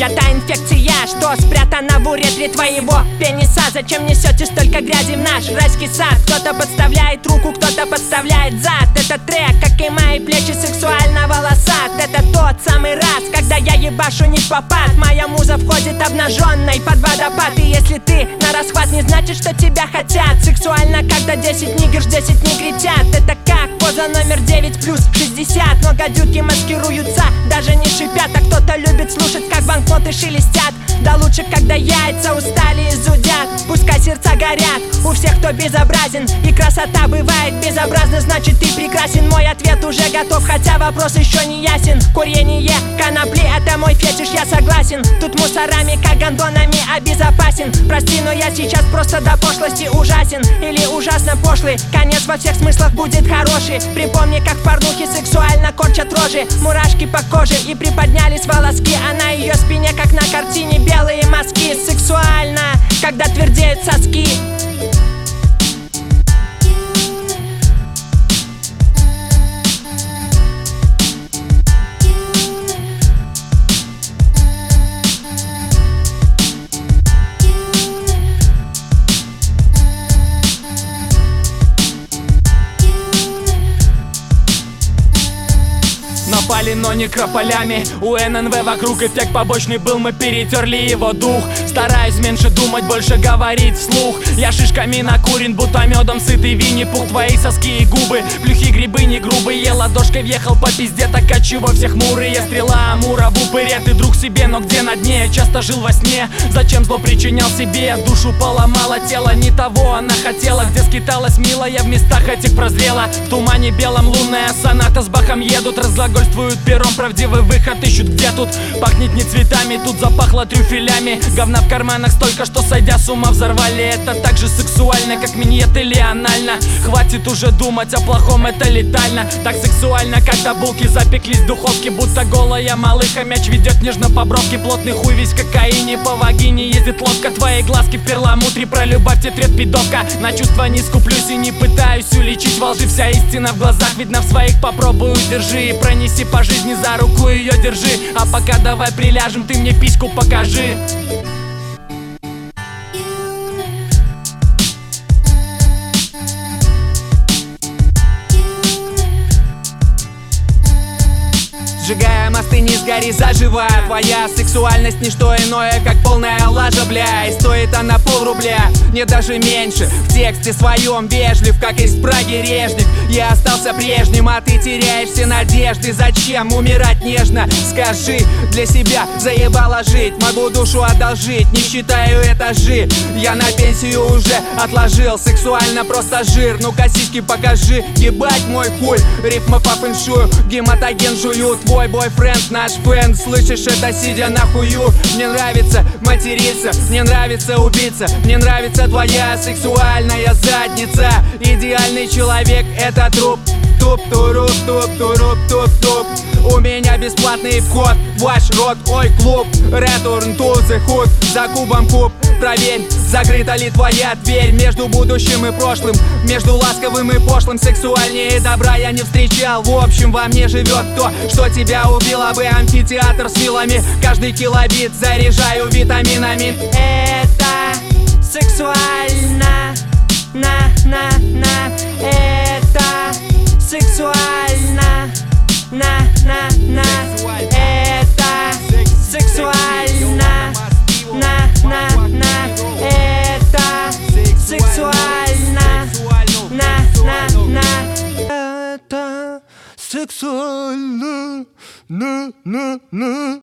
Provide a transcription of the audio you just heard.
Я та инфекция, что спрятана в уретре твоего пениса. Зачем несете столько грязи в наш райский сад? Кто-то подставляет руку, кто-то подставляет зад. Это трек, как и мои плечи, сексуально волосат. Это тот самый раз, когда я ебашу не в попад. Моя муза входит обнаженной под водопад. И если ты на расхват, не значит, что тебя хотят. Сексуально, когда 10 нигерш, 10 негритят. Это как поза номер 9 плюс 60. Но гадюки маскируются, даже не шипят. А кто-то любит слушать, как банкноты шелестят. Да лучше, когда яйца устали и зудят. Пускай сердца горят у всех, кто безобразен. И красота бывает безобразна, значит ты прекрасен. Мой ответ уже готов, хотя вопрос еще не ясен. Курение конопли — это мой фетиш, я согласен. Тут мусорами, как гондонами обезопасен. Прости, но я сейчас просто до пошлости ужасен. Или ужасно пошлый, конец во всех смыслах будет хороший. Припомни, как в порнухе сексуально корчат рожи. Мурашки по коже и приподнялись волоски. А на ее спине, как на картине, белые мазки. Сексуально, когда твердеют соски. Напали, но некрополями. У ННВ вокруг эффект побочный был, мы перетерли его дух. Стараюсь меньше думать, больше говорить вслух. Я шишками накурен, будто медом сытый Винни-Пух. Твои соски и губы, плюхи, грибы не грубые. Ладошкой въехал по пизде, так отчего все хмурые. Стрела Амура в упыре, ты друг себе, но где на дне? Я часто жил во сне, зачем зло причинял себе? Душу поломала, тело не того она хотела. Где скиталась милая, в местах этих прозрела. В тумане белом лунная соната с Бахом едут. Разглагольствуют пером, правдивый выход ищут. Где тут? Пахнет не цветами, тут запахло трюфелями. Говна в карманах столько, что сойдя с ума взорвали. Это так же сексуально, как миньет или анально. Хватит уже думать о плохом, это летально. Так сексуально, когда булки запеклись в духовке. Будто голая малыха мяч ведет нежно по бровке. Плотный хуй весь в кокаине, по вагине ездит лодка. Твои глазки в перламутре, про любовь тетрет пидовка. На чувства не скуплюсь и не пытаюсь уличить во лжи. Вся истина в глазах видно, в своих попробуй удержи. И пронеси по жизни, за руку ее держи. А пока давай приляжем, ты мне письку покажи. Сжигая мосты, не сгори заживо. Твоя сексуальность не что иное, как полная лажа, бля. И стоит она полрубля, не даже меньше. В тексте своем вежлив, как из Праги Режник. Я остался прежним, а ты теряешь все надежды. Зачем умирать нежно? Скажи, для себя заебало жить. Могу душу одолжить, не считаю этажи. Я на пенсию уже отложил. Сексуально просто жир, ну-ка сиськи покажи. Ебать мой хуй, рифма по фэншую. Гематоген жую, твой бойфренд наш фэн. Слышишь это, сидя на хую? Мне нравится материться, мне нравится убиться. Мне нравится твоя сексуальная задница. Идеальный человек — это труп. Туп-туруп, туп-туруп, туп-туп. У меня бесплатный вход в ваш рот, ой, клуб. Return to the hood, за кубом куб. Проверь, закрыта ли твоя дверь. Между будущим и прошлым, между ласковым и пошлым. Сексуальнее добра я не встречал. В общем, во мне живет то, что тебя убило бы. Амфитеатр с вилами, каждый килобит заряжаю витаминами. Это сексуально, на, это сексуально, на, это сексуально, на, это сексуально, на, это сексуально, на.